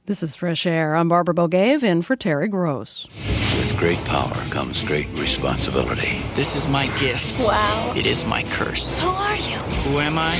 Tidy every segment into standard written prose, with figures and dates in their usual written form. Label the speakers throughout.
Speaker 1: This is Fresh Air. I'm Barbara Bogaev in for Terry Gross.
Speaker 2: With great power comes great responsibility.
Speaker 3: This is my gift.
Speaker 4: Wow.
Speaker 3: It is my curse.
Speaker 4: Who are you?
Speaker 3: Who am I?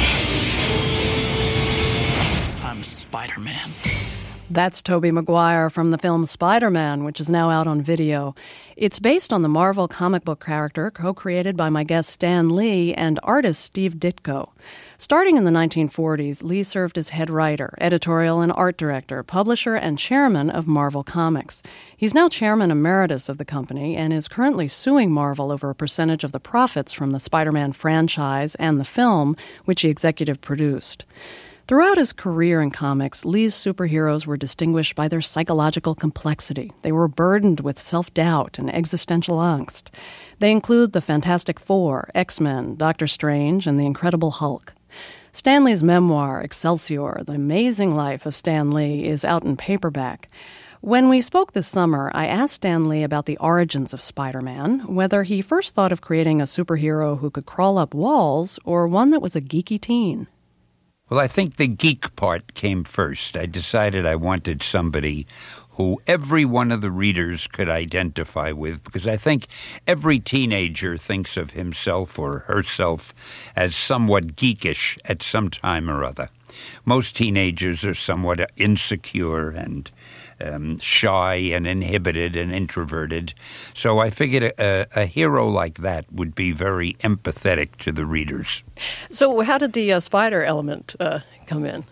Speaker 3: I'm Spider-Man.
Speaker 1: That's Tobey Maguire from the film Spider-Man, which is now out on video. It's based on the Marvel comic book character co-created by my guest Stan Lee and artist Steve Ditko. Starting in the 1940s, Lee served as head writer, editorial and art director, publisher, and chairman of Marvel Comics. He's now chairman emeritus of the company and is currently suing Marvel over a percentage of the profits from the Spider-Man franchise and the film, which he executive produced. Throughout his career in comics, Lee's superheroes were distinguished by their psychological complexity. They were burdened with self-doubt and existential angst. They include the Fantastic Four, X-Men, Doctor Strange, and the Incredible Hulk. Stan Lee's memoir, Excelsior, The Amazing Life of Stan Lee, is out in paperback. When we spoke this summer, I asked Stan Lee about the origins of Spider-Man, whether he first thought of creating a superhero who could crawl up walls or one that was a geeky teen.
Speaker 5: Well, I think the geek part came first. I decided I wanted somebody who every one of the readers could identify with, because I think every teenager thinks of himself or herself as somewhat geekish at some time or other. Most teenagers are somewhat insecure and shy and inhibited and introverted. So I figured a hero like that would be very empathetic to the readers.
Speaker 1: So how did the spider element come in?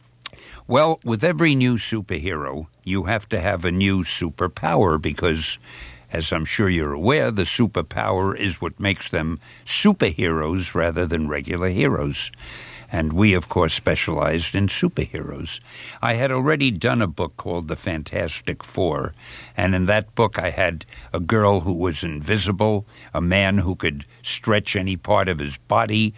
Speaker 5: Well, with every new superhero, you have to have a new superpower because, as I'm sure you're aware, the superpower is what makes them superheroes rather than regular heroes. And we, of course, specialized in superheroes. I had already done a book called The Fantastic Four, and in that book I had a girl who was invisible, a man who could stretch any part of his body,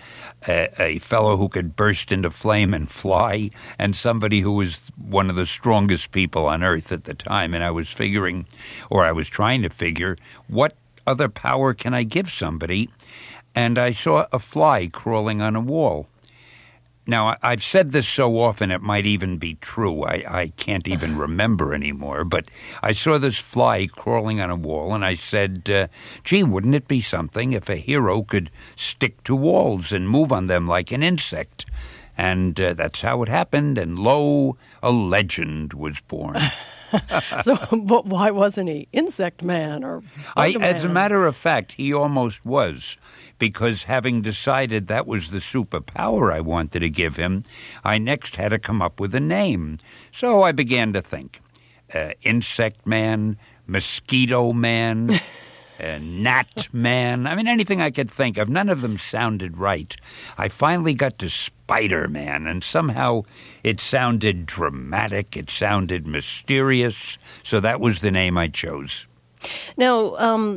Speaker 5: a fellow who could burst into flame and fly, and somebody who was one of the strongest people on Earth at the time. And I was figuring, or I was trying to figure, what other power can I give somebody? And I saw a fly crawling on a wall. Now, I've said this so often it might even be true. I can't even remember anymore. But I saw this fly crawling on a wall, and I said, gee, wouldn't it be something if a hero could stick to walls and move on them like an insect? And that's how it happened, and lo, a legend was born.
Speaker 1: So, but why wasn't he Insect Man or Bug-Man?
Speaker 5: As a matter of fact, he almost was, because having decided that was the superpower I wanted to give him, I next had to come up with a name. So I began to think, Insect Man, Mosquito Man, Gnat Man. I mean, anything I could think of. None of them sounded right. I finally got to Spider-Man, and somehow it sounded dramatic. It sounded mysterious. So that was the name I chose.
Speaker 1: Now,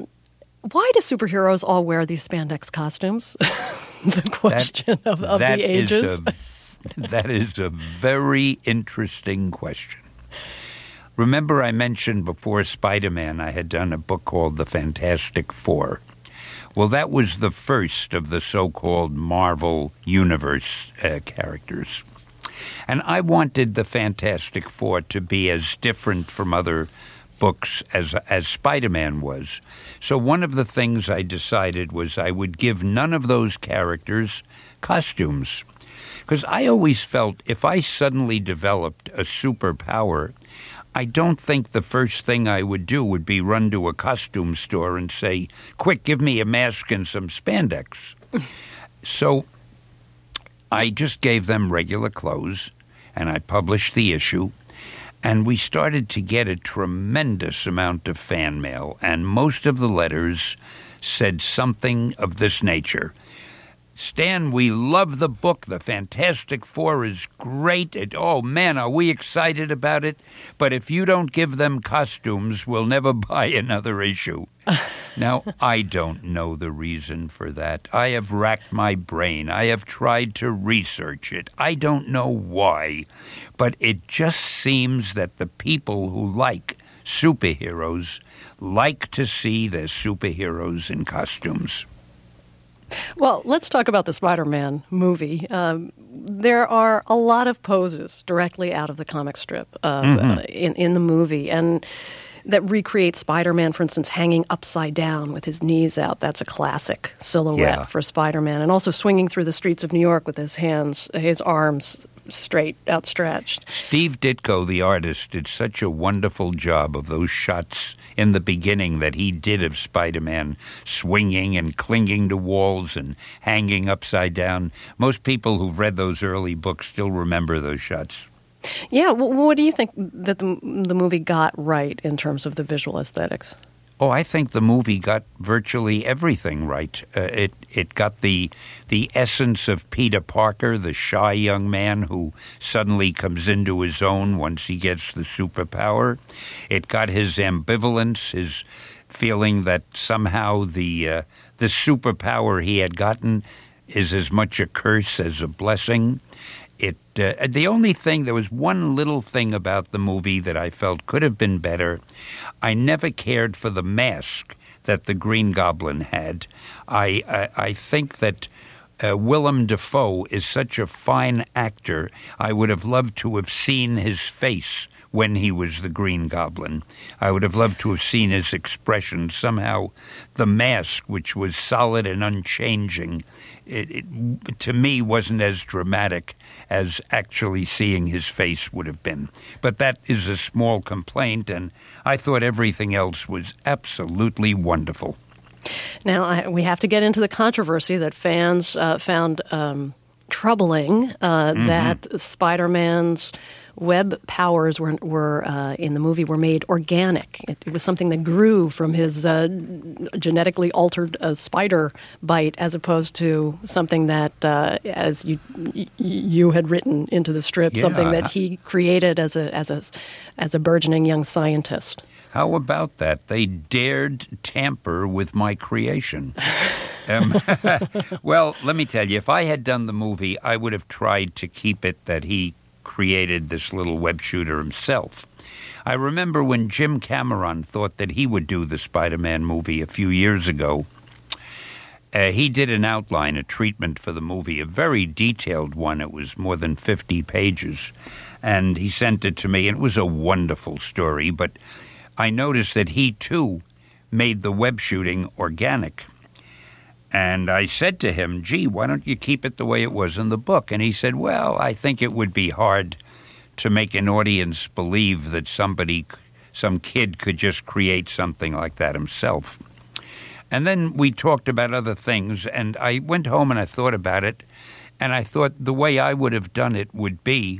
Speaker 1: why do superheroes all wear these spandex costumes? The question of the ages.
Speaker 5: That is a very interesting question. Remember, I mentioned before Spider-Man, I had done a book called The Fantastic Four. Well, that was the first of the so-called Marvel Universe characters. And I wanted the Fantastic Four to be as different from other books as Spider-Man was. So one of the things I decided was I would give none of those characters costumes. Because I always felt if I suddenly developed a superpower, I don't think the first thing I would do would be run to a costume store and say, quick, give me a mask and some spandex. So I just gave them regular clothes, and I published the issue, and we started to get a tremendous amount of fan mail, and most of the letters said something of this nature. Stan, we love the book. The Fantastic Four is great. Oh, man, are we excited about it. But if you don't give them costumes, we'll never buy another issue. Now, I don't know the reason for that. I have racked my brain. I have tried to research it. I don't know why. But it just seems that the people who like superheroes like to see their superheroes in costumes.
Speaker 1: Well, let's talk about the Spider-Man movie. There are a lot of poses directly out of the comic strip in the movie, and that recreate Spider-Man, for instance, hanging upside down with his knees out. That's a classic silhouette for Spider-Man. And also swinging through the streets of New York with his arms straight outstretched.
Speaker 5: Steve Ditko, the artist, did such a wonderful job of those shots in the beginning that he did of Spider-Man swinging and clinging to walls and hanging upside down. Most people who've read those early books still remember those shots.
Speaker 1: Yeah, what do you think that the movie got right in terms of the visual aesthetics?
Speaker 5: Oh, I think the movie got virtually everything right. It got the essence of Peter Parker, the shy young man who suddenly comes into his own once he gets the superpower. It got his ambivalence, his feeling that somehow the superpower he had gotten is as much a curse as a blessing. The only thing, there was one little thing about the movie that I felt could have been better. I never cared for the mask that the Green Goblin had. I think that Willem Dafoe is such a fine actor. I would have loved to have seen his face when he was the Green Goblin. I would have loved to have seen his expression. Somehow the mask, which was solid and unchanging, it to me wasn't as dramatic as actually seeing his face would have been. But that is a small complaint, and I thought everything else was absolutely wonderful.
Speaker 1: Now, we have to get into the controversy that fans found troubling, that Spider-Man's web powers were in the movie were made organic. It was something that grew from his genetically altered spider bite, as opposed to something that, as you had written into the strip, something that he created as a burgeoning young scientist.
Speaker 5: How about that? They dared tamper with my creation. Well, let me tell you, if I had done the movie, I would have tried to keep it that he created this little web shooter himself. I remember when Jim Cameron thought that he would do the Spider-Man movie a few years ago. He did an outline, a treatment for the movie, a very detailed one. It was more than 50 pages. And he sent it to me, and it was a wonderful story. But I noticed that he, too, made the web shooting organic. And I said to him, gee, why don't you keep it the way it was in the book? And he said, well, I think it would be hard to make an audience believe that some kid could just create something like that himself. And then we talked about other things, and I went home and I thought about it, and I thought the way I would have done it would be,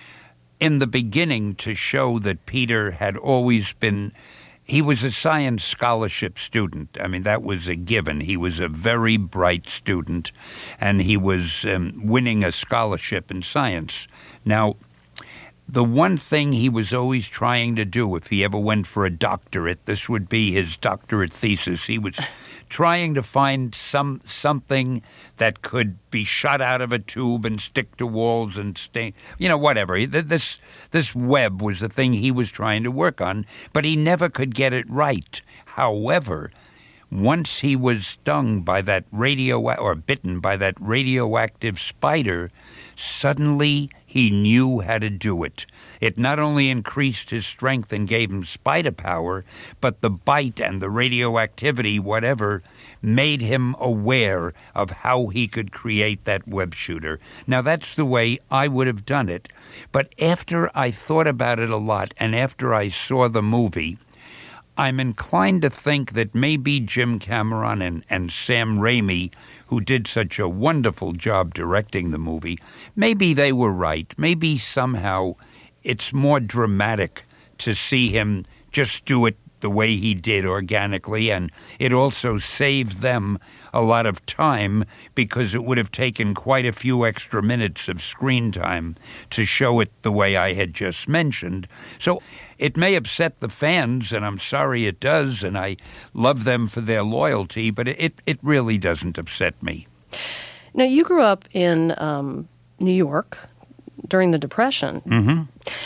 Speaker 5: in the beginning, to show that Peter had always been... He was a science scholarship student. I mean, that was a given. He was a very bright student, and he was winning a scholarship in science. Now, the one thing he was always trying to do, if he ever went for a doctorate, this would be his doctorate thesis. He was trying to find something that could be shot out of a tube and stick to walls and stay, whatever. This web was the thing he was trying to work on, but he never could get it right. However, once he was stung by that bitten by that radioactive spider, suddenly he knew how to do it. It not only increased his strength and gave him spider power, but the bite and the radioactivity, whatever, made him aware of how he could create that web shooter. Now, that's the way I would have done it. But after I thought about it a lot, and after I saw the movie, I'm inclined to think that maybe Jim Cameron and Sam Raimi, who did such a wonderful job directing the movie, maybe they were right. Maybe somehow it's more dramatic to see him just do it the way he did organically, and it also saved them a lot of time because it would have taken quite a few extra minutes of screen time to show it the way I had just mentioned. So it may upset the fans, and I'm sorry it does, and I love them for their loyalty, but it really doesn't upset me.
Speaker 1: Now, you grew up in New York during the Depression.
Speaker 5: Mm-hmm.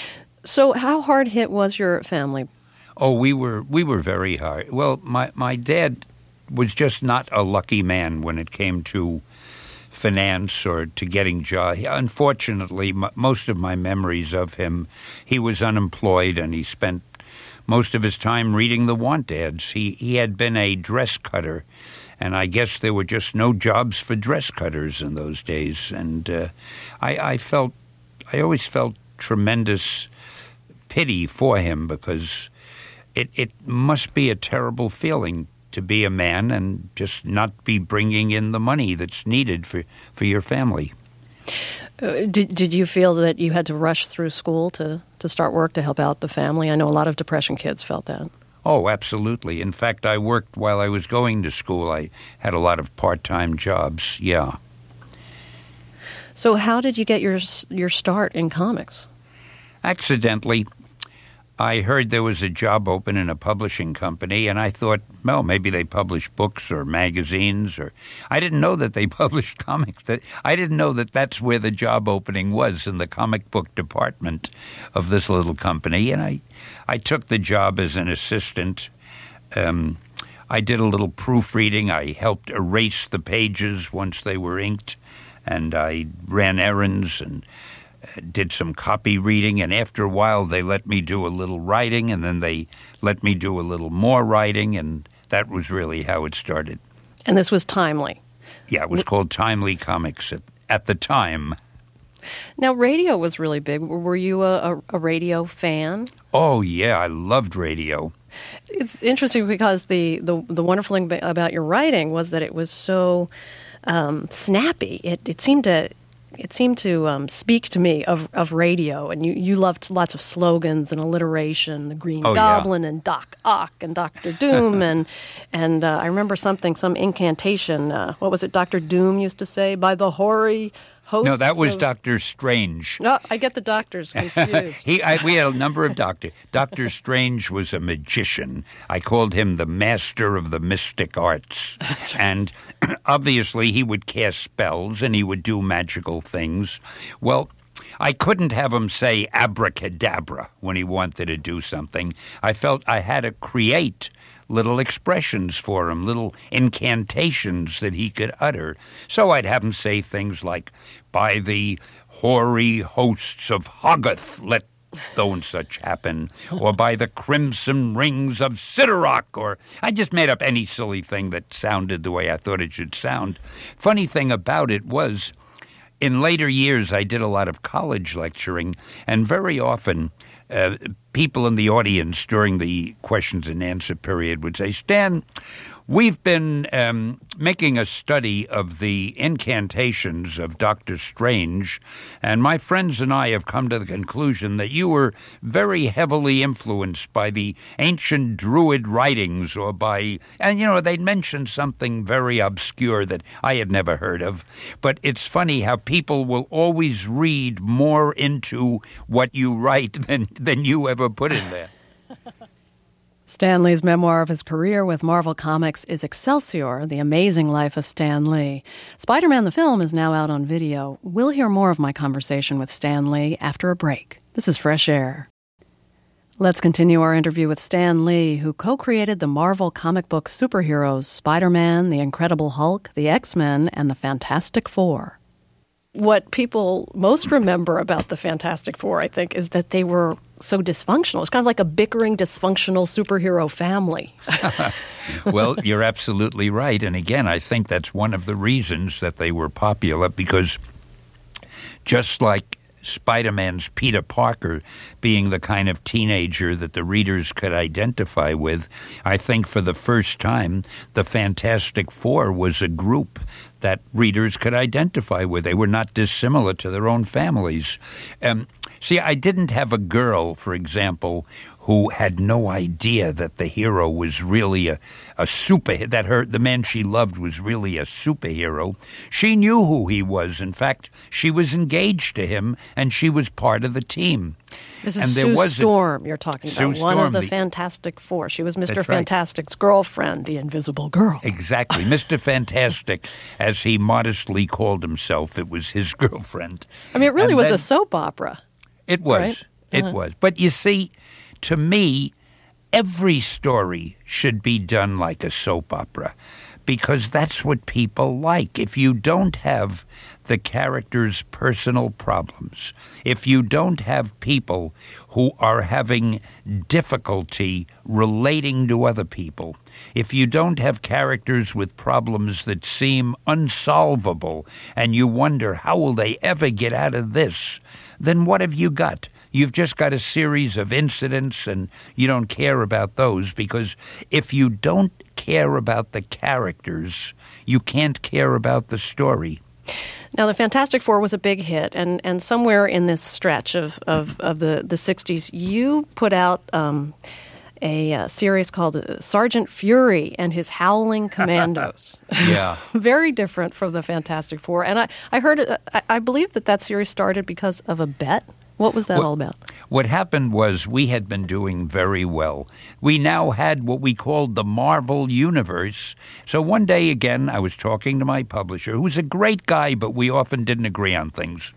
Speaker 1: So how hard hit was your family?
Speaker 5: Oh, we were very hard. Well, my dad was just not a lucky man when it came to finance or to getting jobs. Unfortunately, most of my memories of him, he was unemployed and he spent most of his time reading the want ads. He had been a dress cutter, and I guess there were just no jobs for dress cutters in those days. And I always felt tremendous pity for him, because it must be a terrible feeling to be a man and just not be bringing in the money that's needed for your family.
Speaker 1: Did you feel that you had to rush through school to start work to help out the family? I know a lot of depression kids felt that.
Speaker 5: Oh, absolutely. In fact, I worked while I was going to school. I had a lot of part-time jobs, yeah.
Speaker 1: So how did you get your start in comics?
Speaker 5: Accidentally. I heard there was a job open in a publishing company, and I thought, well, maybe they publish books or magazines, or I didn't know that they published comics. I didn't know that that's where the job opening was, in the comic book department of this little company, and I took the job as an assistant. I did a little proofreading. I helped erase the pages once they were inked, and I ran errands and did some copy reading, and after a while they let me do a little writing, and then they let me do a little more writing, and that was really how it started.
Speaker 1: And this was Timely?
Speaker 5: Yeah, it was called Timely Comics at the time.
Speaker 1: Now, radio was really big. Were you a radio fan?
Speaker 5: Oh, yeah, I loved radio.
Speaker 1: It's interesting because the wonderful thing about your writing was that it was so snappy. It seemed to speak to me of radio, and you loved lots of slogans and alliteration, the Green Goblin and Doc Ock and Dr. Doom, and I remember some incantation. What was it Dr. Doom used to say? By the hoary hosts.
Speaker 5: No, that was Dr. Strange.
Speaker 1: No, I get the doctors confused.
Speaker 5: We had a number of doctors. Dr. Strange was a magician. I called him the master of the mystic arts. That's right. And obviously he would cast spells and he would do magical things. Well, I couldn't have him say abracadabra when he wanted to do something. I felt I had to create little expressions for him, little incantations that he could utter. So I'd have him say things like, by the hoary hosts of Hoggoth, let though and such happen, or by the crimson rings of Sidarok, or I just made up any silly thing that sounded the way I thought it should sound. Funny thing about it was, in later years, I did a lot of college lecturing, and very often people in the audience during the questions and answer period would say, Stan, we've been making a study of the incantations of Dr. Strange, and my friends and I have come to the conclusion that you were very heavily influenced by the ancient Druid writings or and they'd mentioned something very obscure that I had never heard of. But it's funny how people will always read more into what you write than you ever put in there.
Speaker 1: Stan Lee's memoir of his career with Marvel Comics is Excelsior, The Amazing Life of Stan Lee. Spider-Man the film is now out on video. We'll hear more of my conversation with Stan Lee after a break. This is Fresh Air. Let's continue our interview with Stan Lee, who co-created the Marvel comic book superheroes Spider-Man, The Incredible Hulk, the X-Men, and the Fantastic Four. What people most remember about the Fantastic Four, I think, is that they were so dysfunctional. It's kind of like a bickering, dysfunctional superhero family.
Speaker 5: Well, you're absolutely right. And again, I think that's one of the reasons that they were popular, because just like Spider-Man's Peter Parker being the kind of teenager that the readers could identify with, I think for the first time, the Fantastic Four was a group that readers could identify with. They were not dissimilar to their own families. See, I didn't have a girl, for example, who had no idea that the hero was really a the man she loved was really a superhero. She knew who he was. In fact, she was engaged to him, and she was part of the team.
Speaker 1: This is Sue Storm you're talking about, one of the Fantastic Four. She was Mr. Fantastic's girlfriend, the Invisible Girl.
Speaker 5: Exactly. Mr. Fantastic, as he modestly called himself, it was his girlfriend.
Speaker 1: I mean, it really was a soap opera.
Speaker 5: It was.
Speaker 1: Right?
Speaker 5: It was. But you see, to me, every story should be done like a soap opera, because that's what people like. If you don't have the characters' personal problems, if you don't have people who are having difficulty relating to other people, if you don't have characters with problems that seem unsolvable and you wonder how will they ever get out of this, then what have you got? You've just got a series of incidents, and you don't care about those, because if you don't care about the characters, you can't care about the story.
Speaker 1: Now, the Fantastic Four was a big hit, and somewhere in this stretch of the 60s, you put out a series called Sergeant Fury and His Howling Commandos.
Speaker 5: Yeah.
Speaker 1: Very different from the Fantastic Four. And I heard, I believe that series started because of a bet. What was that all about?
Speaker 5: What happened was we had been doing very well. We now had what we called the Marvel Universe. So one day, again, I was talking to my publisher, who's a great guy, but we often didn't agree on things.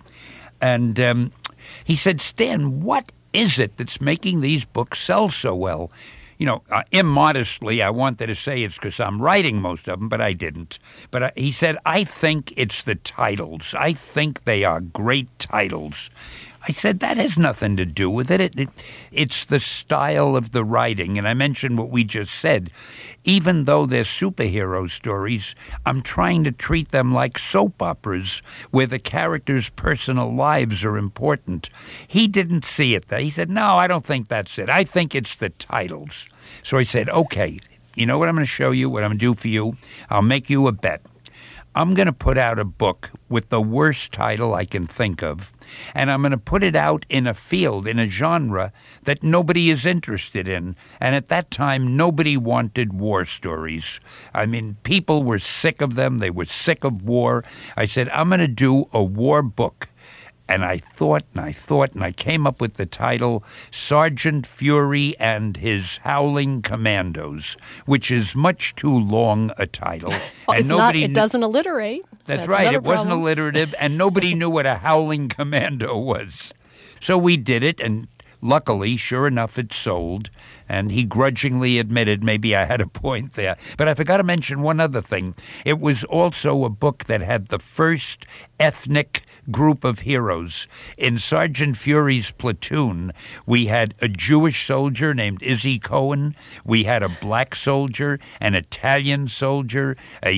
Speaker 5: And he said, Stan, what is it that's making these books sell so well? You know, immodestly, I wanted to say it's because I'm writing most of them, but I didn't. But he said, I think it's the titles. I think they are great titles. I said, that has nothing to do with it. It's the style of the writing. And I mentioned what we just said. Even though they're superhero stories, I'm trying to treat them like soap operas where the characters' personal lives are important. He didn't see it. He said, no, I don't think that's it. I think it's the titles. So I said, okay, you know what I'm going to show you, what I'm going to do for you? I'll make you a bet. I'm going to put out a book with the worst title I can think of, and I'm going to put it out in a field, in a genre that nobody is interested in. And at that time, nobody wanted war stories. I mean, people were sick of them. They were sick of war. I said, I'm going to do a war book. And I thought, and I came up with the title Sergeant Fury and His Howling Commandos, which is much too long a title.
Speaker 1: And it doesn't alliterate.
Speaker 5: That's right. It wasn't alliterative, and nobody knew what a howling commando was. So we did it, and luckily, sure enough, it sold. And he grudgingly admitted maybe I had a point there. But I forgot to mention one other thing. It was also a book that had the first ethnic group of heroes. In Sergeant Fury's platoon, we had a Jewish soldier named Izzy Cohen. We had a black soldier, an Italian soldier, a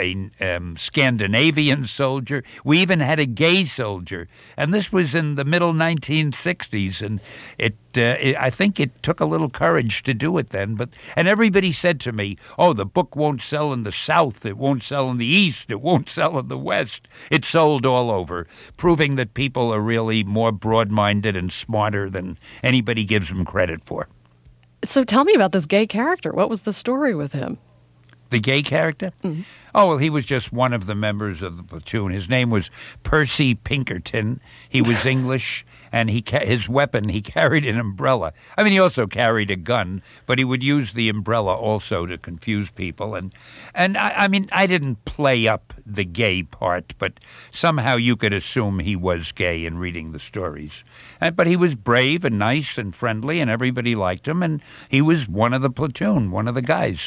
Speaker 5: Scandinavian soldier. We even had a gay soldier. And this was in the middle 1960s. And I think it took a little courage to do it then. And everybody said to me, oh, the book won't sell in the South. It won't sell in the East. It won't sell in the West. It sold all over, proving that people are really more broad-minded and smarter than anybody gives them credit for.
Speaker 1: So tell me about this gay character. What was the story with him?
Speaker 5: The gay character? Mm-hmm. Oh, well, he was just one of the members of the platoon. His name was Percy Pinkerton. He was English, and his weapon, he carried an umbrella. I mean, he also carried a gun, but he would use the umbrella also to confuse people. And I mean, I didn't play up the gay part, but somehow you could assume he was gay in reading the stories. But he was brave and nice and friendly, and everybody liked him, and he was one of the platoon, one of the guys.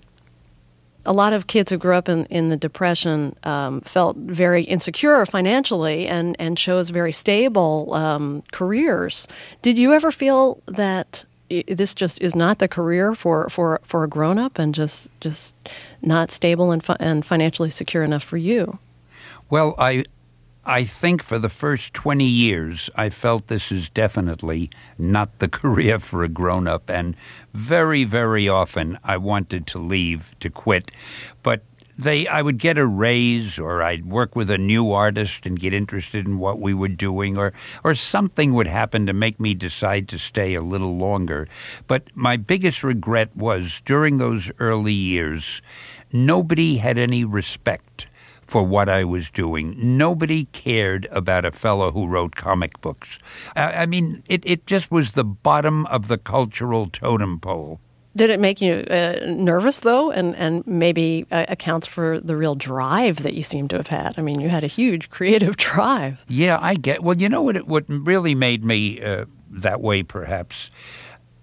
Speaker 1: A lot of kids who grew up in the Depression felt very insecure financially and chose very stable careers. Did you ever feel that this just is not the career for a grown-up and just not stable and financially secure enough for you?
Speaker 5: Well, I think for the first 20 years, I felt this is definitely not the career for a grown-up, and very, very often I wanted to leave, to quit, but I would get a raise, or I'd work with a new artist and get interested in what we were doing, or something would happen to make me decide to stay a little longer. But my biggest regret was, during those early years, nobody had any respect for what I was doing. Nobody cared about a fellow who wrote comic books. I mean, it just was the bottom of the cultural totem pole.
Speaker 1: Did it make you nervous, though, and maybe accounts for the real drive that you seem to have had? I mean, you had a huge creative drive.
Speaker 5: Yeah, I get. Well, you know what really made me that way, perhaps?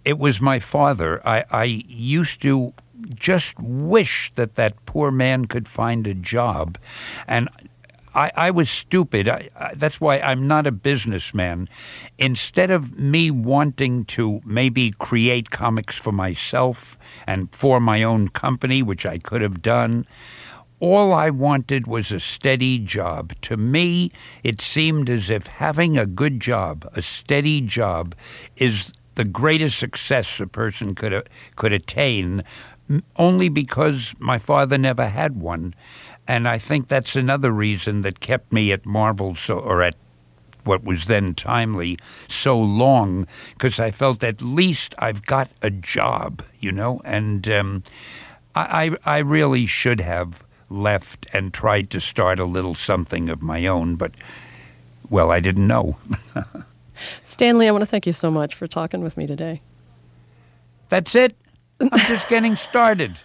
Speaker 5: It was my father. I used to just wish that poor man could find a job. And I was stupid. That's why I'm not a businessman. Instead of me wanting to maybe create comics for myself and for my own company, which I could have done, all I wanted was a steady job. To me, it seemed as if having a good job, a steady job, is the greatest success a person could attain, only because my father never had one. And I think that's another reason that kept me at Marvel or at what was then Timely so long, because I felt at least I've got a job, and I really should have left and tried to start a little something of my own, but, well, I didn't know.
Speaker 1: Stan Lee, I want to thank you so much for talking with me today.
Speaker 5: That's it. I'm just getting started.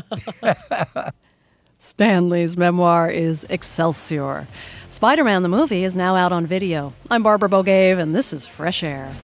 Speaker 1: Stan Lee's memoir is Excelsior. Spider-Man the movie is now out on video. I'm Barbara Bogave, and this is Fresh Air.